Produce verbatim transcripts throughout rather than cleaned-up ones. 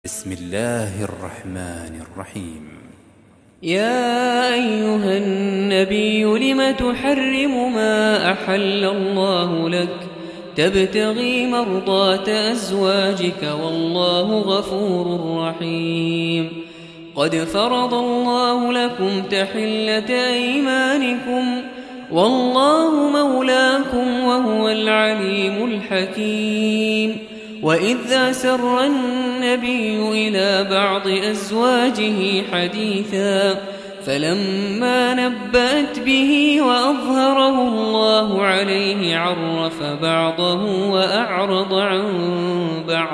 بسم الله الرحمن الرحيم. يا أيها النبي لم تحرم ما أحل الله لك تبتغي مرضات أزواجك والله غفور رحيم. قد فرض الله لكم تحلة أيمانكم والله مولاكم وهو العليم الحكيم. وإذ أسر النبي إلى بعض أزواجه حديثا فلما نبأت به وأظهره الله عليه عرف بعضه وأعرض عن بعض.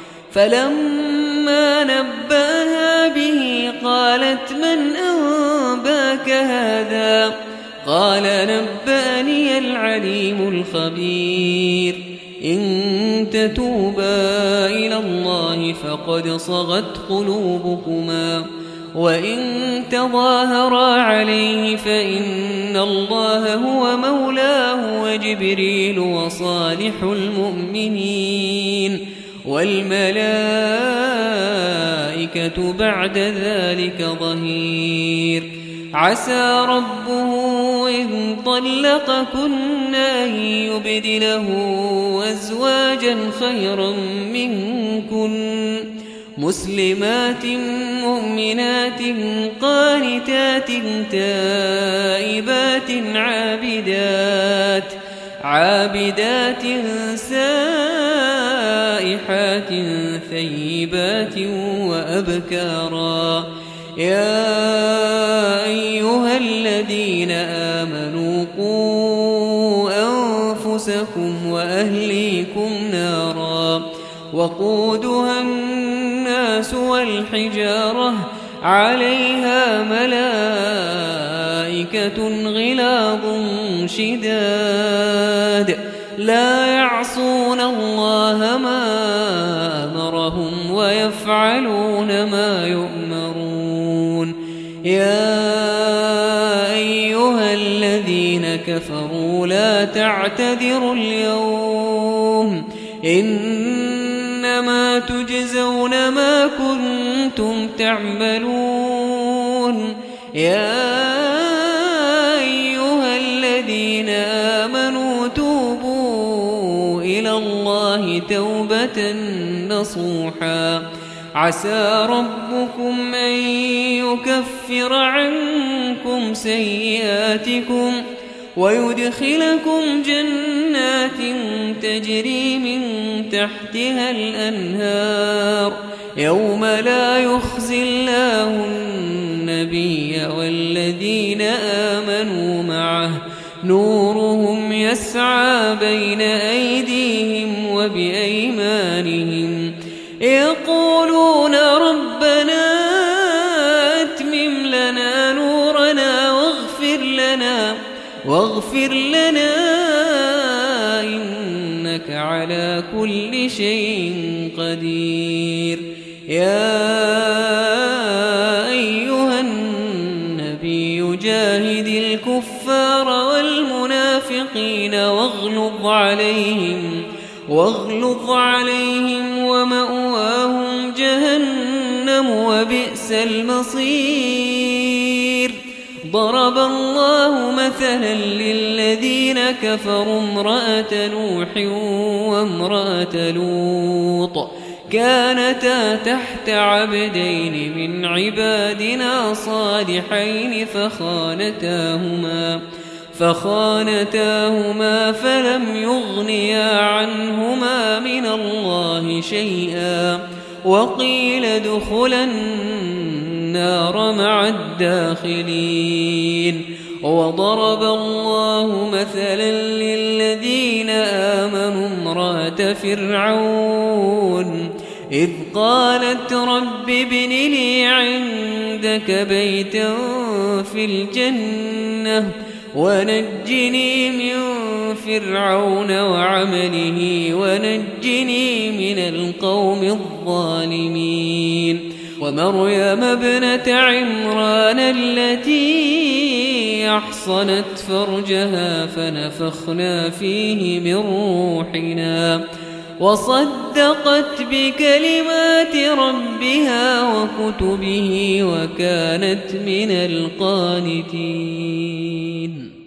فلما نبأها به قالت من أنباك هذا؟ قال نبأني العليم الخبير. إن تتوبا إلى الله فقد صغت قلوبكما وإن تظاهرا عليه فإن الله هو مولاه وجبريل وصالح المؤمنين والملائكة بعد ذلك ظهير. عسى ربه إن طلقكن أن يبدله أزواجا خيرا منكن مسلمات مؤمنات قانتات تائبات عابدات عابدات سائحات ثيبات وأبكارا. يا أيها الذين آمنوا قوا أنفسكم وأهليكم نارا وقودها الناس والحجارة عليها ملائكة غلاظ شداد لا يعصون الله ما أمرهم ويفعلون ما يؤمرون. يا أيها الذين كفروا لا تعتذروا اليوم إنما تجزون ما كنتم تعملون. يا أيها الذين آمنوا توبوا إلى الله توبة نصوحا عسى ربكم أن يكفر عنكم سيئاتكم ويدخلكم جنات تجري من تحتها الأنهار يوم لا يخزي الله النبي والذين آمنوا معه نورهم يسعى بين أيديهم وبأيمانهم يقولون ربنا أتمم لنا نورنا واغفر لنا واغفر لنا إنك على كل شيء قدير. يا أيها النبي جاهد الكفار والمنافقين واغلظ عليهم واغلظ عليهم ومأواهم جهنم وبئس المصير. ضرب الله مثلا للذين كفروا امرأة نوح وامرأة لوط كانتا تحت عبدين من عبادنا صالحين فخانتاهما فخانتاهما فلم يغنيا عنهما من الله شيئا وقيل ادخلا النار مع الداخلين. وضرب الله مثلا للذين آمنوا امرأة فرعون إذ قالت رب ابن لي عندك بيتا في الجنة ونجني من فرعون وعمله ونجني من القوم الظالمين. ومريم ابنة عمران التي أحصنت فرجها فنفخنا فيه من روحنا وصدقت بكلمات ربها وكتبه وكانت من القانتين.